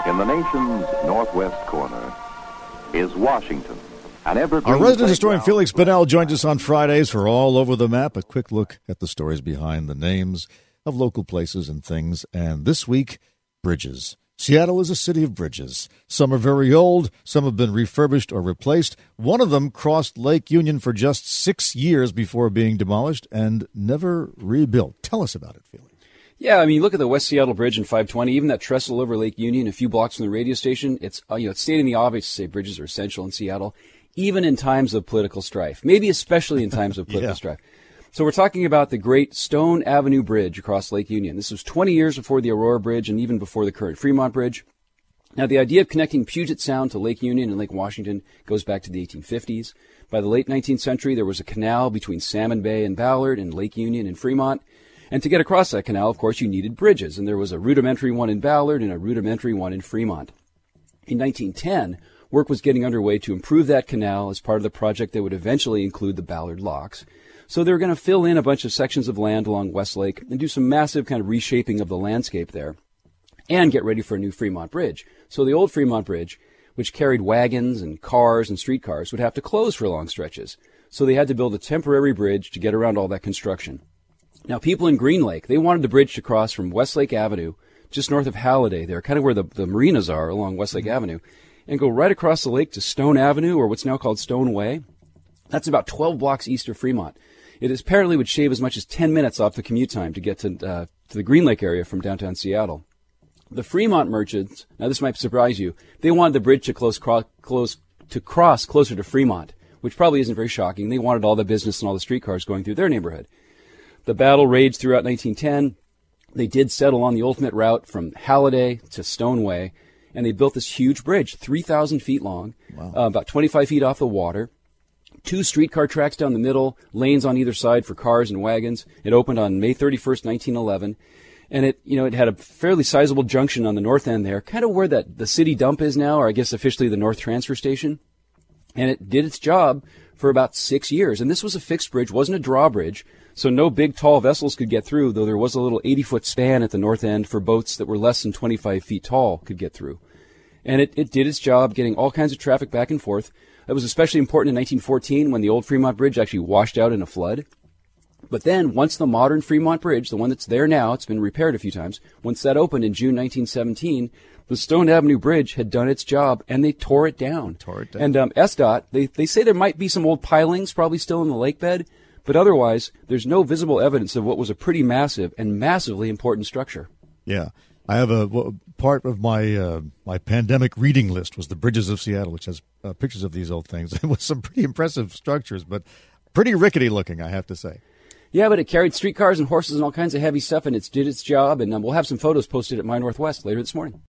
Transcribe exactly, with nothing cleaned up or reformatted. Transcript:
In the nation's northwest corner is Washington. An Our resident historian Felix Bennell joins us on Fridays for All Over the Map, a quick look at the stories behind the names of local places and things. And this week, bridges. Seattle is a city of bridges. Some are very old, some have been refurbished or replaced. One of them crossed Lake Union for just six years before being demolished and never rebuilt. Tell us about it, Felix. Yeah, I mean, look at the West Seattle Bridge in five twenty, even that trestle over Lake Union, a few blocks from the radio station. It's, uh, you know, it's stating the obvious to say bridges are essential in Seattle, even in times of political strife, maybe especially in times of political yeah. strife. So we're talking about the great Stone Avenue Bridge across Lake Union. This was twenty years before the Aurora Bridge and even before the current Fremont Bridge. Now, the idea of connecting Puget Sound to Lake Union and Lake Washington goes back to the eighteen fifties. By the late nineteenth century, there was a canal between Salmon Bay and Ballard and Lake Union and Fremont. And to get across that canal, of course, you needed bridges, and there was a rudimentary one in Ballard and a rudimentary one in Fremont. In nineteen ten, work was getting underway to improve that canal as part of the project that would eventually include the Ballard Locks. So they were going to fill in a bunch of sections of land along Westlake and do some massive kind of reshaping of the landscape there and get ready for a new Fremont Bridge. So the old Fremont Bridge, which carried wagons and cars and streetcars, would have to close for long stretches. So they had to build a temporary bridge to get around all that construction. Now, people in Green Lake, they wanted the bridge to cross from Westlake Avenue, just north of Halliday there, kind of where the, the marinas are along Westlake mm-hmm. Avenue, and go right across the lake to Stone Avenue, or what's now called Stone Way. That's about twelve blocks east of Fremont. It apparently would shave as much as ten minutes off the commute time to get to, uh, to the Green Lake area from downtown Seattle. The Fremont merchants, now this might surprise you, they wanted the bridge to close, cro- close to cross closer to Fremont, which probably isn't very shocking. They wanted all the business and all the streetcars going through their neighborhood. The battle raged throughout nineteen ten. They did settle on the ultimate route from Halliday to Stoneway, and they built this huge bridge, three thousand feet long, wow. uh, about twenty-five feet off the water, two streetcar tracks down the middle, lanes on either side for cars and wagons. It opened on May thirty-first, nineteen eleven, and it, you know, it had a fairly sizable junction on the north end there, kind of where that the city dump is now, or I guess officially the North Transfer Station, and it did its job for about six years. And this was a fixed bridge, wasn't a drawbridge. So no big, tall vessels could get through, though there was a little eighty-foot span at the north end for boats that were less than twenty-five feet tall could get through. And it, it did its job getting all kinds of traffic back and forth. It was especially important in nineteen fourteen when the old Fremont Bridge actually washed out in a flood. But then, once the modern Fremont Bridge, the one that's there now, it's been repaired a few times, once that opened in June nineteen seventeen, the Stone Avenue Bridge had done its job, and they tore it down. Tore it down. And um, S D O T, they, they say there might be some old pilings probably still in the lake bed, but otherwise, there's no visible evidence of what was a pretty massive and massively important structure. Yeah. I have a well, part of my uh, my pandemic reading list was the Bridges of Seattle, which has uh, pictures of these old things. It was some pretty impressive structures, but pretty rickety looking, I have to say. Yeah, but it carried streetcars and horses and all kinds of heavy stuff, and it did its job. And um, we'll have some photos posted at My Northwest later this morning.